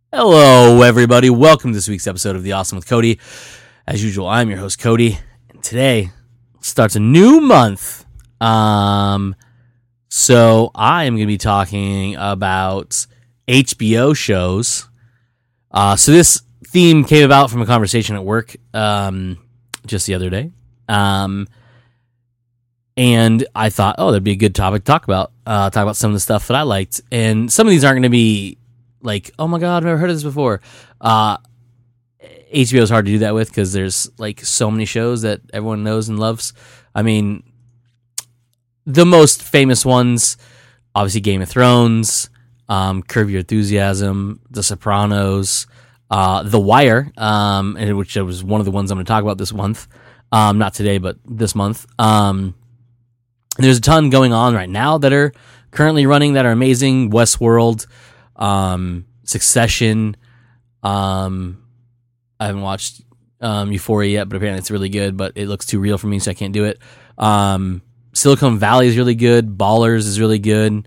Hello, everybody. Welcome to this week's episode of The Awesome with Cody. As usual, I'm your host, Cody, and today starts a new month. So I am going to be talking about HBO shows. So this theme came about from a conversation at work just the other day. And I thought, that'd be a good topic to talk about. Talk about some of the stuff that I liked. And some of these aren't going to be like, oh my God, I've never heard of this before. HBO is hard to do that with because there's like so many shows that everyone knows and loves. I mean, the most famous ones, obviously Game of Thrones, Curb Your Enthusiasm, The Sopranos, The Wire, which was one of the ones I'm going to talk about this month. Not today, but this month. There's a ton going on right now that are currently running that are amazing. Westworld, Succession. I haven't watched Euphoria yet, but apparently it's really good, but it looks too real for me, so I can't do it. Silicon Valley is really good. Ballers is really good.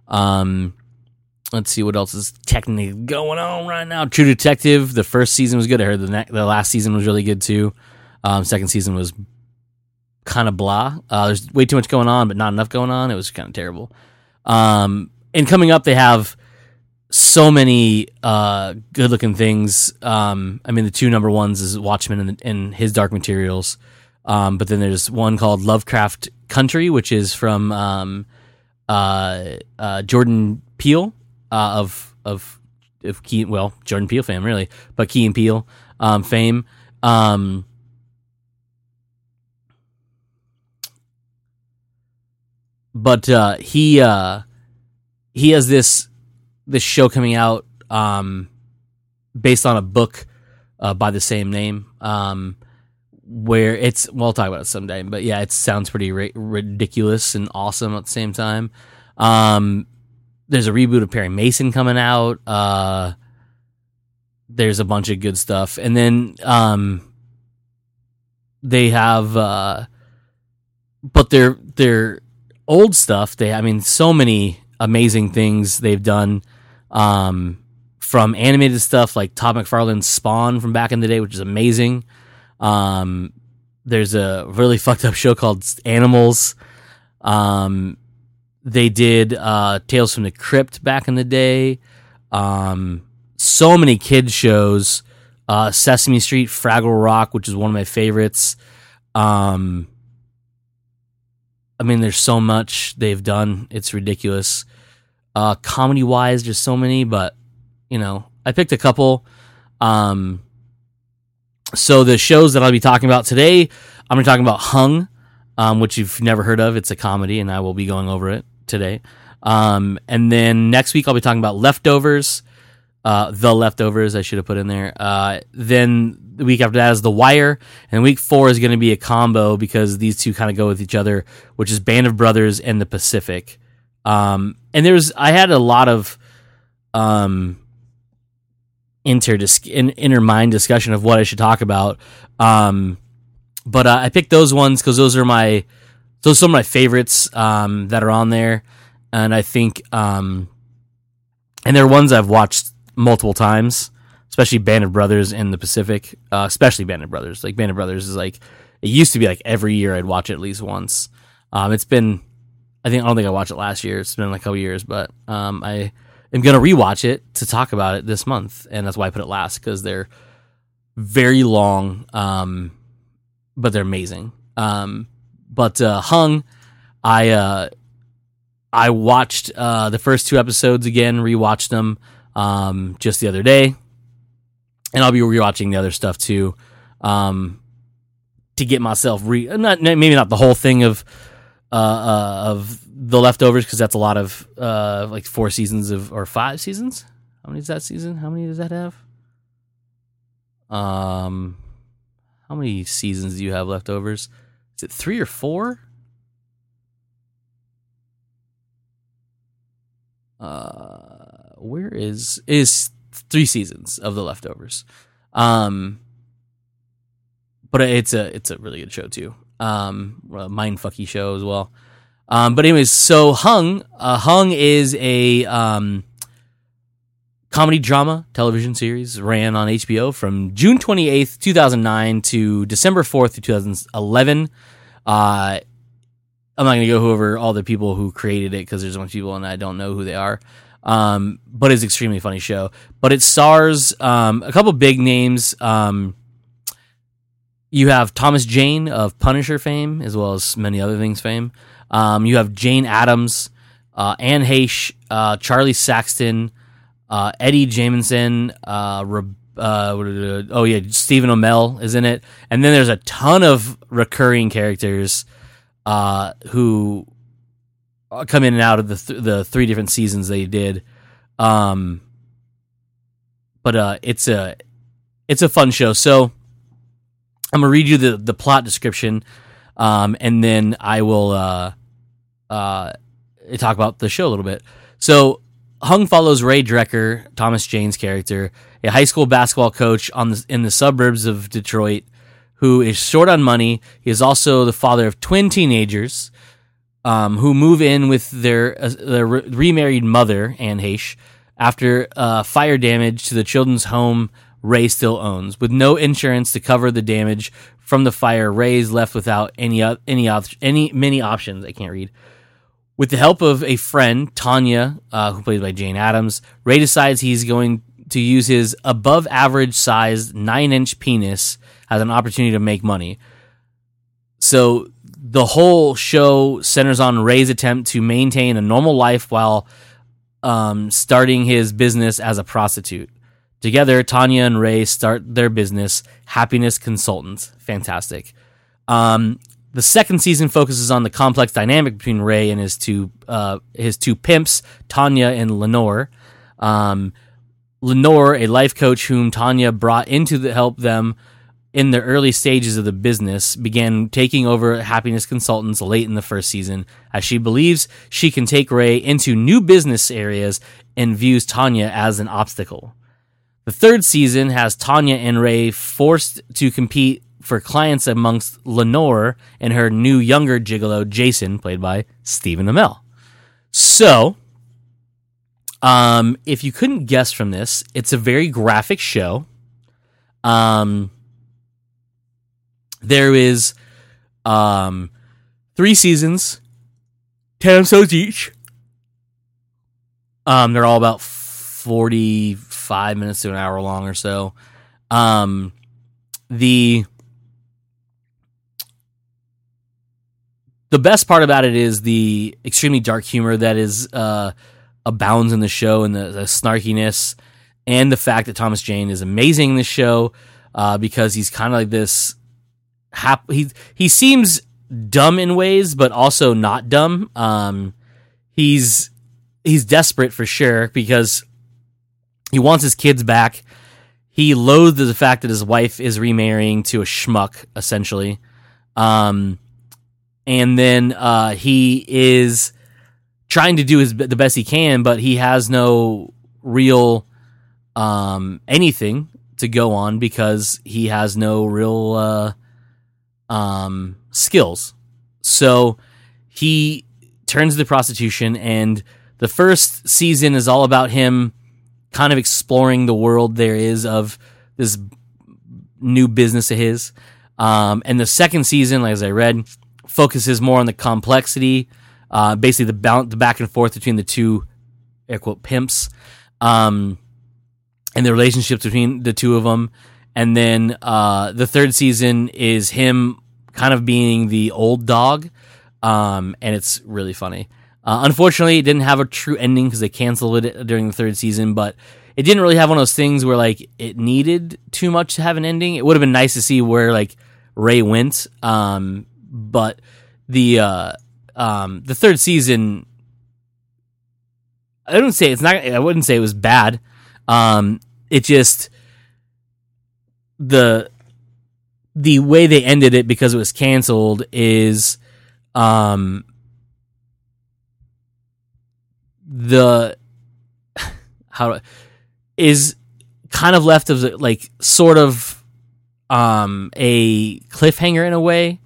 Let's see what else is technically going on right now. True Detective, the first season was good. I heard the last season was really good too. Second season was kind of blah. There's way too much going on, but not enough going on. It was kind of terrible. And coming up, they have so many good-looking things. I mean, the two number ones is Watchmen and His Dark Materials. But then there's one called Lovecraft Country, which is from Jordan Peele of Key, well, Jordan Peele fame really, but Key and Peele fame. But he has this show coming out based on a book by the same name. Where it's, well, I'll talk about it someday, but yeah, it sounds pretty ridiculous and awesome at the same time. There's a reboot of Perry Mason coming out. There's a bunch of good stuff. And then they have, but their old stuff, so many amazing things they've done, from animated stuff like Todd McFarlane's Spawn from back in the day, which is amazing. There's a really fucked up show called Animals. They did Tales from the Crypt back in the day. So many kids shows. Sesame Street, Fraggle Rock, which is one of my favorites. There's so much they've done. It's ridiculous. Comedy-wise, there's so many, but, I picked a couple. So the shows that I'll be talking about today, I'm going to talk about Hung, which you've never heard of. It's a comedy, and I will be going over it today. And then next week I'll be talking about Leftovers, The Leftovers, I should have put in there. Then the week after that is The Wire, and week 4 is going to be a combo because these two kind of go with each other, which is Band of Brothers and The Pacific. And I had a lot of inner mind discussion of what I should talk about. But I picked those ones because those are some of my favorites that are on there. And I think, and they're ones I've watched multiple times, especially Band of Brothers and The Pacific, especially Band of Brothers. Like Band of Brothers is like, it used to be like every year I'd watch it at least once. It's been, I don't think I watched it last year. It's been like a couple years, but I'm going to rewatch it to talk about it this month, and that's why I put it last, because they're very long, but they're amazing. But Hung, I watched the first 2 episodes again, rewatched them just the other day, and I'll be rewatching the other stuff too, to get myself maybe not the whole thing of The Leftovers, because that's a lot of like 4 seasons or 5 seasons. How many is that season? How many does that have? How many seasons do you have Leftovers? Is it 3 or 4? Where is 3 seasons of The Leftovers. But it's a really good show too. Mindfucky show as well. But anyways, so Hung is a comedy drama television series, ran on HBO from June 28th, 2009 to December 4th, 2011. I'm not going to go over all the people who created it because there's a bunch of people and I don't know who they are. But it's an extremely funny show. But it stars a couple big names. You have Thomas Jane of Punisher fame, as well as many other things fame. You have Jane Addams, Anne Heche, Charlie Saxton, Eddie Jamieson, Stephen Amell is in it. And then there's a ton of recurring characters who come in and out of the three different seasons they did. But it's a fun show. So I'm gonna read you the plot description, and then I will talk about the show a little bit. So Hung follows Ray Drecker, Thomas Jane's character, a high school basketball coach in the suburbs of Detroit, who is short on money. He is also the father of twin teenagers who move in with their remarried mother, Anne Heche, after fire damage to the children's home Ray still owns. With no insurance to cover the damage from the fire, Ray is left without many options. I can't read. With the help of a friend, Tanya, who played by Jane Addams, Ray decides he's going to use his above-average sized 9-inch penis as an opportunity to make money. So the whole show centers on Ray's attempt to maintain a normal life while starting his business as a prostitute. Together, Tanya and Ray start their business, Happiness Consultants. Fantastic. The second season focuses on the complex dynamic between Ray and his two pimps, Tanya and Lenore. Lenore, a life coach whom Tanya brought in to help them in the early stages of the business, began taking over Happiness Consultants late in the first season, as she believes she can take Ray into new business areas and views Tanya as an obstacle. The third season has Tanya and Ray forced to compete for clients amongst Lenore and her new younger gigolo, Jason, played by Stephen Amell. So, if you couldn't guess from this, it's a very graphic show. There is 3 seasons, 10 episodes each. They're all about 45 minutes to an hour long or so. The best part about it is the extremely dark humor that is abounds in the show, and the snarkiness, and the fact that Thomas Jane is amazing in the show because he's kind of like this. He seems dumb in ways, but also not dumb. He's desperate for sure because he wants his kids back. He loathes the fact that his wife is remarrying to a schmuck, essentially. And then he is trying to do the best he can, but he has no real anything to go on because he has no real skills. So he turns to prostitution, and the first season is all about him kind of exploring the world there is of this new business of his. And the second season, as I read, focuses more on the complexity, basically the back and forth between the two, air quote, pimps, and the relationships between the two of them. And then the third season is him kind of being the old dog, and it's really funny. Unfortunately, it didn't have a true ending because they canceled it during the third season, but it didn't really have one of those things where like it needed too much to have an ending. It would have been nice to see where like Ray went, but the third season, I wouldn't say it was bad. It just the way they ended it because it was canceled is is kind of left of like sort of a cliffhanger in a way.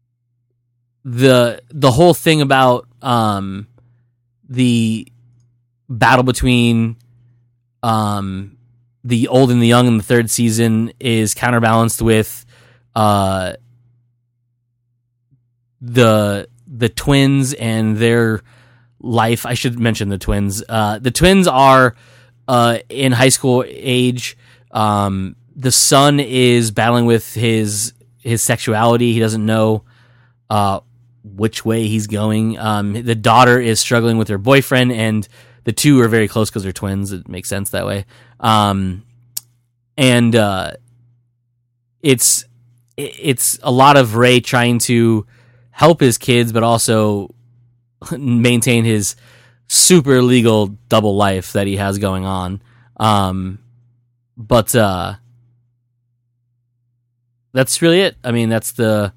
The whole thing about the battle between the old and the young in the third season is counterbalanced with the twins and their life. I should mention the twins. The twins are in high school age. The son is battling with his sexuality. He doesn't know which way he's going. The daughter is struggling with her boyfriend, and the two are very close because they're twins. It makes sense that way. It's a lot of Ray trying to help his kids, but also maintain his super legal double life that he has going on. But that's really it. I mean, that's the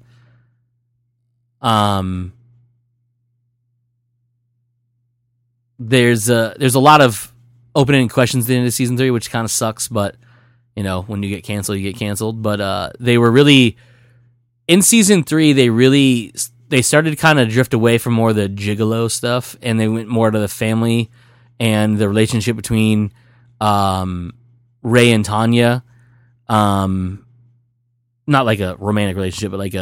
there's a lot of open-ended questions at the end of season 3, which kind of sucks, but you know, when you get canceled, you get canceled. But they were really in season 3. They started to kind of drift away from more of the gigolo stuff, and they went more to the family and the relationship between Ray and Tanya. Not like a romantic relationship, but like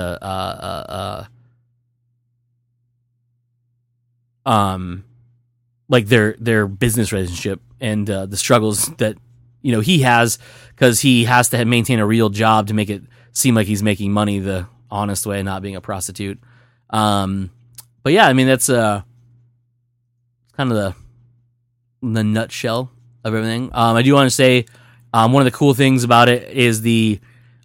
like their business relationship and the struggles that, you know, he has, because he has to maintain a real job to make it seem like he's making money the honest way and not being a prostitute. But yeah, I mean, that's kind of the nutshell of everything. I do want to say one of the cool things about it is the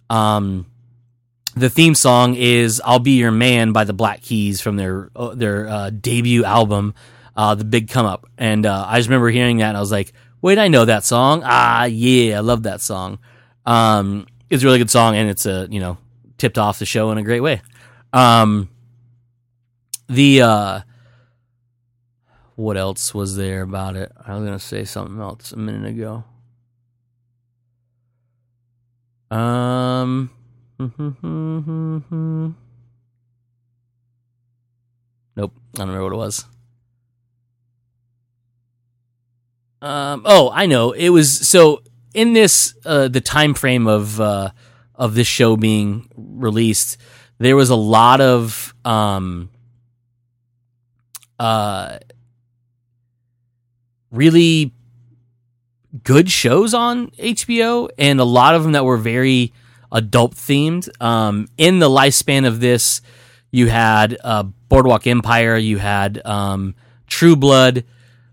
theme song is "I'll Be Your Man" by the Black Keys from their debut album, The Big Come Up. And I just remember hearing that and I was like, wait, I know that song. Yeah, I love that song. It's a really good song, and it's tipped off the show in a great way. What else was there about it? I was gonna say something else a minute ago. Nope, I don't remember what it was. Oh, I know. It was so in this the time frame of this show being released, there was a lot of really good shows on HBO, and a lot of them that were very adult themed. In the lifespan of this, you had Boardwalk Empire, you had True Blood.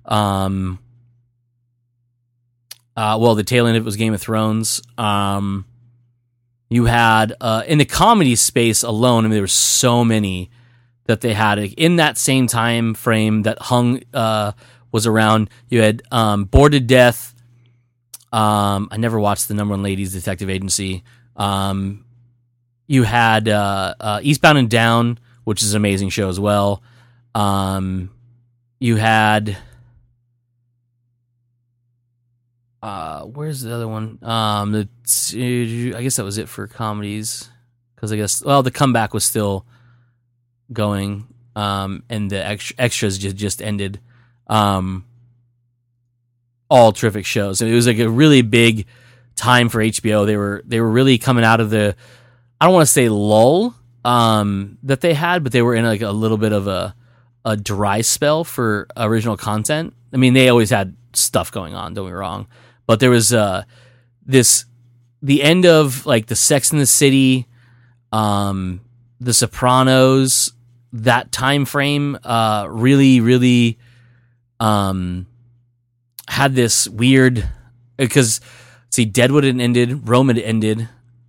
Well, the tail end of it was Game of Thrones. You had in the comedy space alone, I mean, there were so many that they had in that same time frame that Hung was around. You had Bored to Death. I never watched the number one ladies detective agency. You had Eastbound and Down, which is an amazing show as well. You had where's the other one? I guess that was it for comedies, because I guess the Comeback was still going, and the extras just ended. All terrific shows. It was like a really big time for HBO. They were really coming out of the, I don't want to say lull that they had, but they were in like a little bit of a dry spell for original content. I mean, they always had stuff going on, don't get me wrong, but there was the end of like the Sex and the City, the Sopranos, that time frame really had this weird, because see, Deadwood had ended, Rome had ended,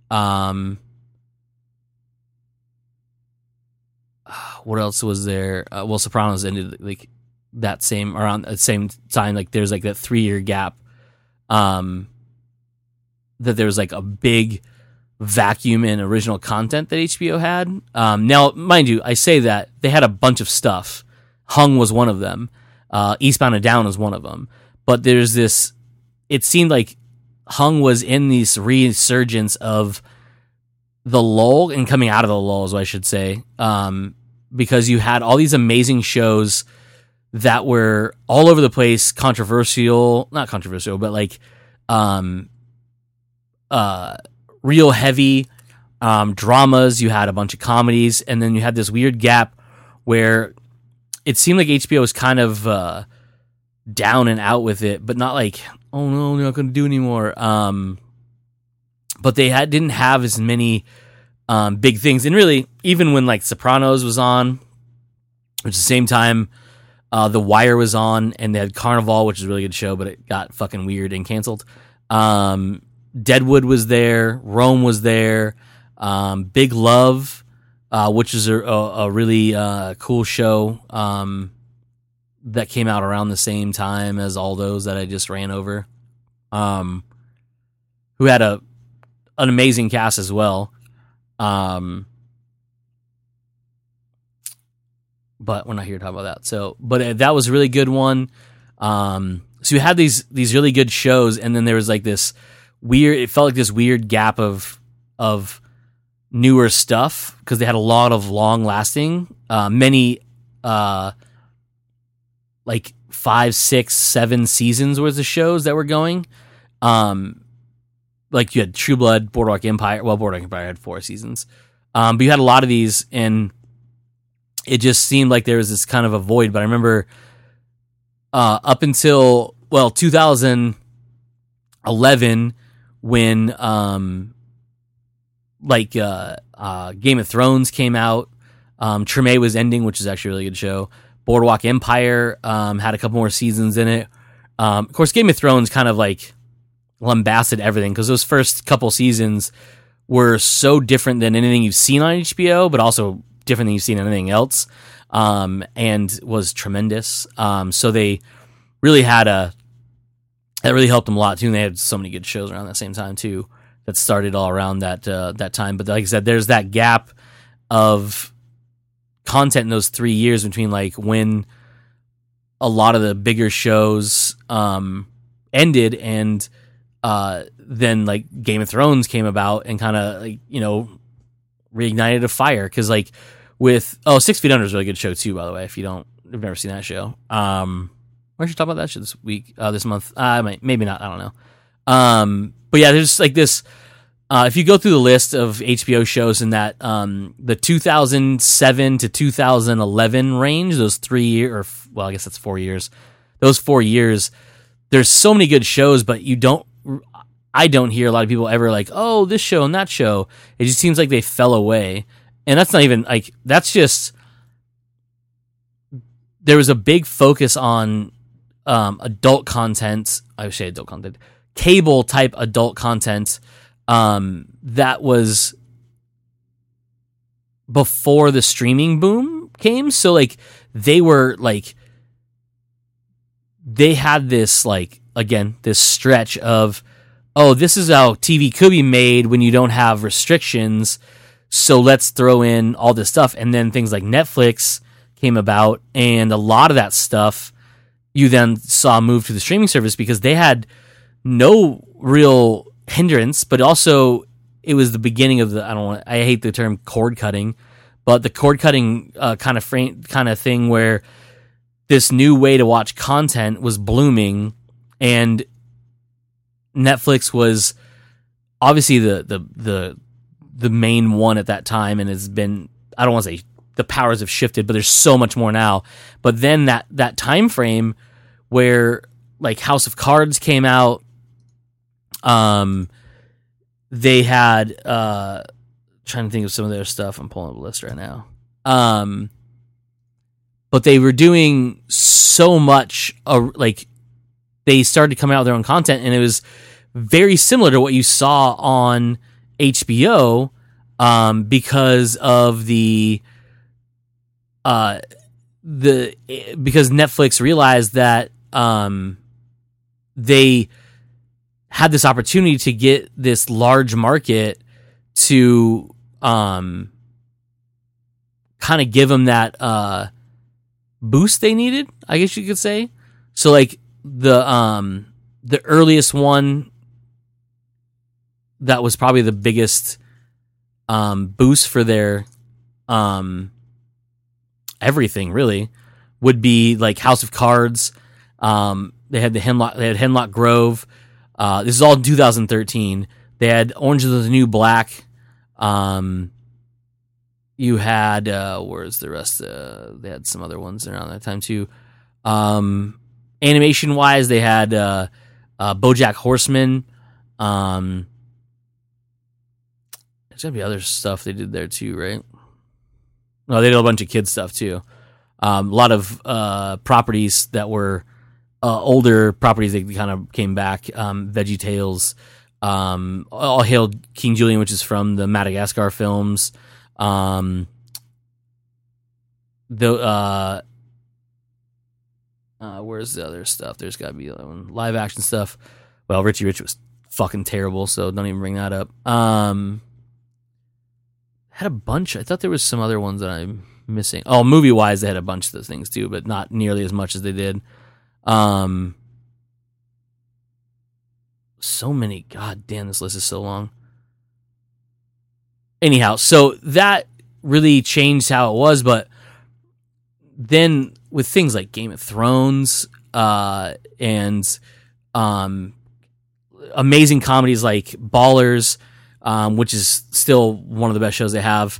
what else was there? Sopranos ended like that same, around the same time. Like there's like that 3-year gap, that there was like a big vacuum in original content that HBO had. Now, mind you, I say that they had a bunch of stuff. Hung was one of them. Eastbound and Down was one of them. But there's this, it seemed like Hung was in this resurgence of the lull, and coming out of the lull is what I should say. Because you had all these amazing shows that were all over the place, controversial, not controversial, but like real heavy dramas. You had a bunch of comedies, and then you had this weird gap where it seemed like HBO was kind of down and out with it, but not like, oh no, they're not going to do anymore. But they didn't have as many big things, and really, even when like Sopranos was on, which at the same time, The Wire was on, and they had Carnival, which is a really good show, but it got fucking weird and canceled. Deadwood was there, Rome was there, Big Love, which is a really cool show that came out around the same time as all those that I just ran over, who had an amazing cast as well. But we're not here to talk about that. So, but that was a really good one. So you had these really good shows, and then there was like this weird. It felt like this weird gap of newer stuff because they had a lot of long lasting, many like 5, 6, 7 seasons worth of shows that were going. Like you had True Blood, Boardwalk Empire. Well, Boardwalk Empire had 4 seasons, but you had a lot of these, and it just seemed like there was this kind of a void. But I remember up until 2011, when Game of Thrones came out, Treme was ending, which is actually a really good show. Boardwalk Empire had a couple more seasons in it. Of course, Game of Thrones kind of like lambasted everything because those first couple seasons were so different than anything you've seen on HBO, but also different than you've seen anything else, and was tremendous. So they really had that really helped them a lot too. And they had so many good shows around that same time too that started all around that time. But like I said, there's that gap of content in those 3 years between like when a lot of the bigger shows ended and then like Game of Thrones came about and kind of like, reignited a fire. Because like with 6 Feet Under is a really good show too, by the way, if you've never seen that show. We should talk about that shit this month. Maybe not, I don't know. But yeah, there's like this if you go through the list of HBO shows in that the 2007 to 2011 range, those 3 years, I guess that's 4 years, those 4 years, there's so many good shows, but I don't hear a lot of people ever like, oh, this show and that show. It just seems like they fell away. And that's not even like, that's just, there was a big focus on adult content. I would say adult content, cable type adult content that was before the streaming boom came. So like they had this like, again, this stretch of, oh, this is how TV could be made when you don't have restrictions, so let's throw in all this stuff. And then things like Netflix came about, and a lot of that stuff you then saw move to the streaming service because they had no real hindrance, but also it was the beginning of I hate the term cord cutting, but the cord cutting kind of thing where this new way to watch content was blooming, and Netflix was obviously the main one at that time, and has been, I don't want to say the powers have shifted, but there's so much more now. But then that time frame where like House of Cards came out, they had trying to think of some of their stuff. I'm pulling up a list right now. But they were doing so much like they started coming out with their own content, and it was very similar to what you saw on HBO because of because Netflix realized that they had this opportunity to get this large market to kind of give them that boost they needed, I guess you could say. So like the earliest one that was probably the biggest boost for their everything really would be like House of Cards. They had Hemlock Grove. This is all in 2013. They had Orange is the New Black. You had where's the rest? They had some other ones around that time too. Animation wise, they had BoJack Horseman. There's gotta be other stuff they did there too, right? No, they did a bunch of kids stuff too. A lot of properties that were older properties that kind of came back. Veggie Tales, All Hail King Julian, which is from the Madagascar films. Where's the other stuff? There's got to be live action stuff. Well, Richie Rich was fucking terrible, so don't even bring that up. Had a bunch. I thought there was some other ones that I'm missing. Oh, movie wise, they had a bunch of those things too, but not nearly as much as they did. So many. God damn, this list is so long. Anyhow, so that really changed how it was, but then with things like Game of Thrones and amazing comedies like Ballers, which is still one of the best shows they have.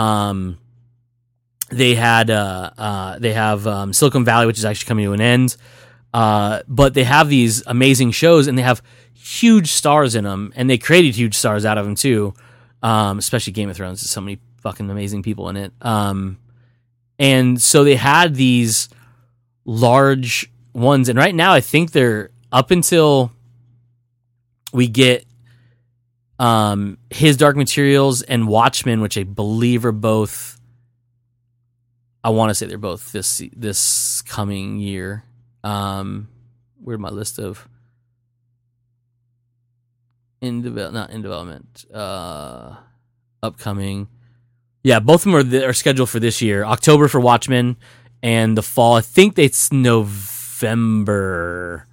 They have Silicon Valley, which is actually coming to an end. But they have these amazing shows, and they have huge stars in them, and they created huge stars out of them too. Especially Game of Thrones. There's so many fucking amazing people in it. And so they had these large ones, and right now I think they're up until we get His Dark Materials and Watchmen, which I believe are both. I want to say they're both this coming year. Where's my list of upcoming? Yeah, both of them are scheduled for this year. October for Watchmen, and the fall, I think it's November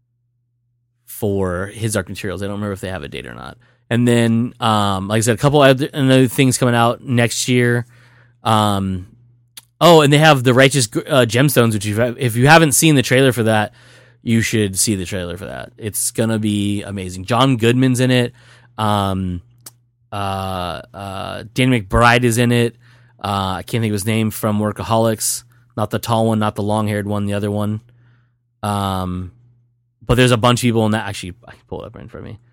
for His Dark Materials. I don't remember if they have a date or not. And then, like I said, a couple other things coming out next year. Oh, and they have the Righteous Gemstones, which if you haven't seen the trailer for that, you should see the trailer for that. It's gonna be amazing. John Goodman's in it. Dan McBride is in it. I can't think of his name from Workaholics. Not the tall one, not the long-haired one, the other one. But there's a bunch of people in that. Actually, I can pull it up right in front of me.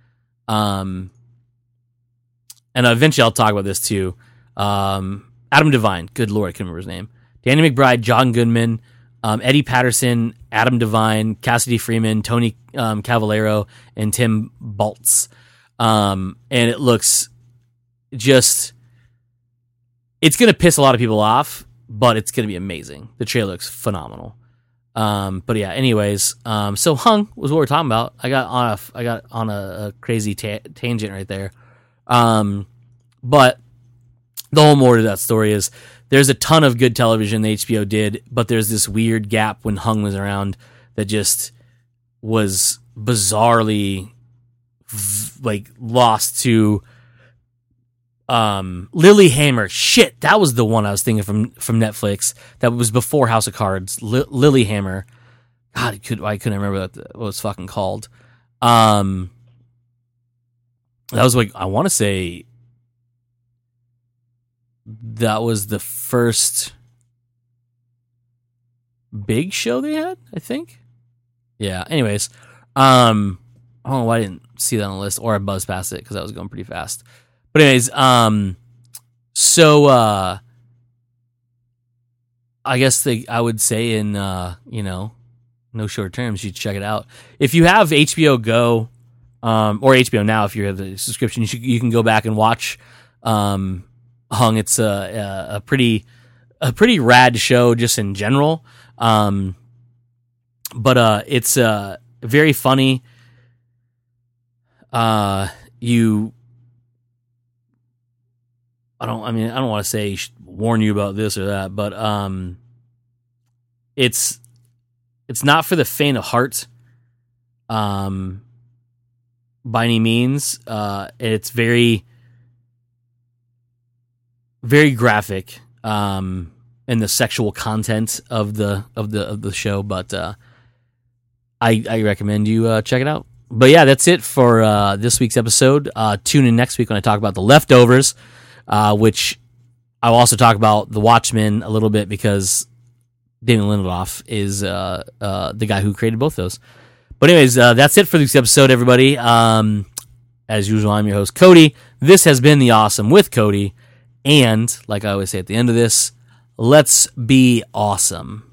And eventually I'll talk about this too. Adam Devine. Good Lord, I can't remember his name. Danny McBride, John Goodman, Eddie Patterson, Adam Devine, Cassidy Freeman, Tony Cavallero, and Tim Baltz. And it looks just... It's going to piss a lot of people off, but it's going to be amazing. The trailer looks phenomenal. But yeah, anyways, so Hung was what we're talking about. I got on a crazy tangent right there. But the whole more to that story is there's a ton of good television that HBO did, but there's this weird gap when Hung was around that just was bizarrely like lost to Lilyhammer. Shit, that was the one I was thinking from Netflix. That was before House of Cards. Lilyhammer. God, I couldn't remember what it was fucking called. That was like, I want to say that was the first big show they had, I think. Yeah. Anyways, I don't know why I didn't see that on the list, or I buzzed past it because I was going pretty fast. But anyways, so I guess I would say in no short terms, you should check it out. If you have HBO Go, or HBO Now, if you have the subscription, you can go back and watch Hung. It's a pretty rad show just in general. But it's very funny. I don't want to say warn you about this or that, but it's not for the faint of heart, by any means. It's very, very graphic. and the sexual content of the show, but I recommend you check it out. But yeah, that's it for this week's episode. Tune in next week when I talk about The Leftovers, which I'll also talk about The Watchmen a little bit because Damon Lindelof is the guy who created both those. But anyways, that's it for this episode, everybody. As usual, I'm your host, Cody. This has been The Awesome with Cody. And, like I always say at the end of this, let's be awesome.